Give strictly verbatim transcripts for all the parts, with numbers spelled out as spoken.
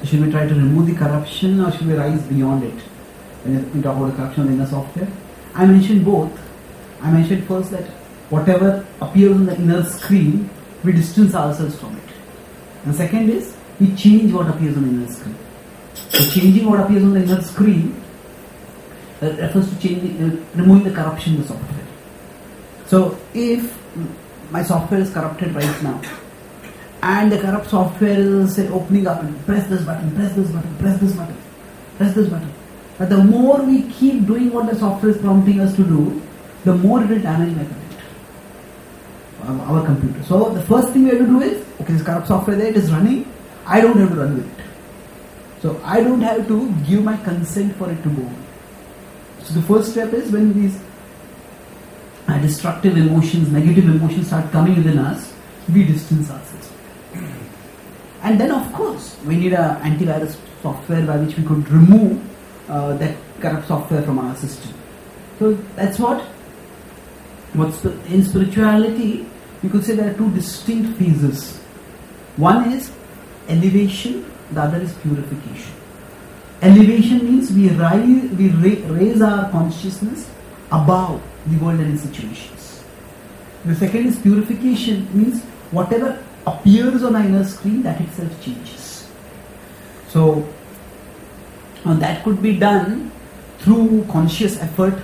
should we try to remove the corruption or should we rise beyond it? When we talk about the corruption in the software, I mentioned both. I mentioned first that whatever appears on the inner screen, we distance ourselves from it. And second is, we change what appears on the inner screen. So changing what appears on the inner screen uh, refers to changing, uh, removing the corruption in the software. So if my software is corrupted right now, and the corrupt software is say, opening up and press this button, press this button, press this button, press this button. But the more we keep doing what the software is prompting us to do, the more it will damage my computer, our, our computer. So the first thing we have to do is, okay, this corrupt software there, it is running, I don't have to run with it. So I don't have to give my consent for it to go. So the first step is when these uh, destructive emotions, negative emotions start coming within us, we distance ourselves. And then of course, we need an antivirus software by which we could remove uh, that corrupt software from our system. So that's what, what's in spirituality, you could say there are two distinct phases. One is elevation, the other is purification. Elevation means we rise, we ra- raise our consciousness above the world and its situations. The second is purification, means whatever appears on our inner screen, that itself changes. So uh, that could be done through conscious effort.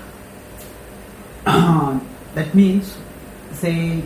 Uh, that means, say,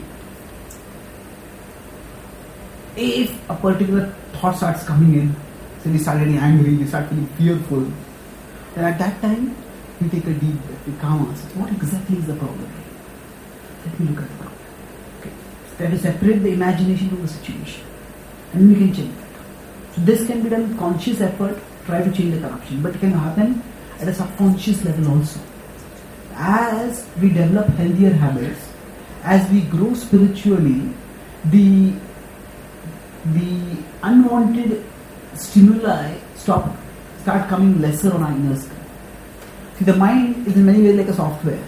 if a particular thought starts coming in, say we start getting angry, we start feeling fearful, then at that time we take a deep breath, we calm ourselves. What exactly is the problem? Let me look at the problem. Okay. So that is separate the imagination from the situation, and we can change that. So this can be done with conscious effort, try to change the corruption, but it can happen at a subconscious level also. As we develop healthier habits, as we grow spiritually, the the unwanted stimuli stop start coming lesser on our inner screen. See, the mind is in many ways like a software.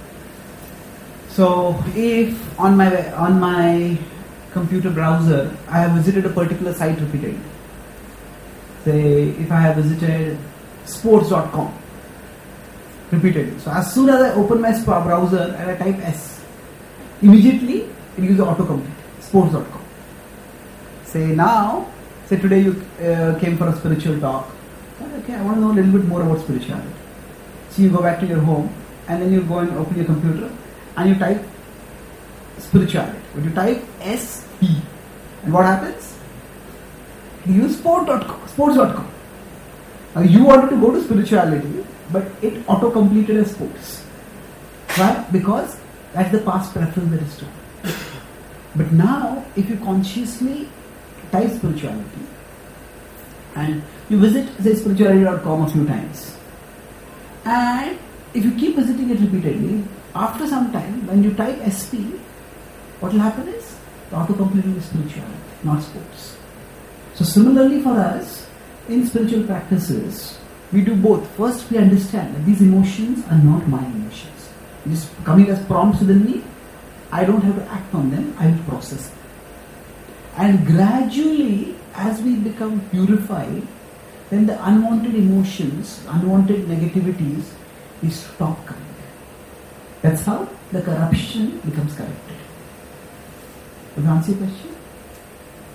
So if on my on my computer browser I have visited a particular site repeatedly, say if I have visited sports dot com repeatedly, so as soon as I open my browser and I type S, immediately it gives the autocomplete, sports dot com. Say now, say today you uh, came for a spiritual talk. Okay, I want to know a little bit more about spirituality. So you go back to your home and then you go and open your computer and you type spirituality. But you type S P, and what happens? You use sports dot com. sports dot com. Now you wanted to go to spirituality, but it auto-completed as sports. Why? Because that's the past preference that is stored. But now, if you consciously type spirituality and you visit, say, spirituality dot com a few times, and if you keep visiting it repeatedly, after some time, when you type S P, what will happen is the auto-completing is spirituality, not sports. So similarly for us, in spiritual practices, we do both. First, we understand that these emotions are not my emotions. It is coming as prompts within me. I don't have to act on them, I will process them. And gradually, as we become purified, then the unwanted emotions, unwanted negativities, we stop coming. That's how the corruption becomes corrected. Does that answer your question?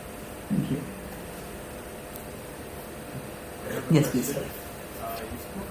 Thank you. Yes, please. Uh, you spoke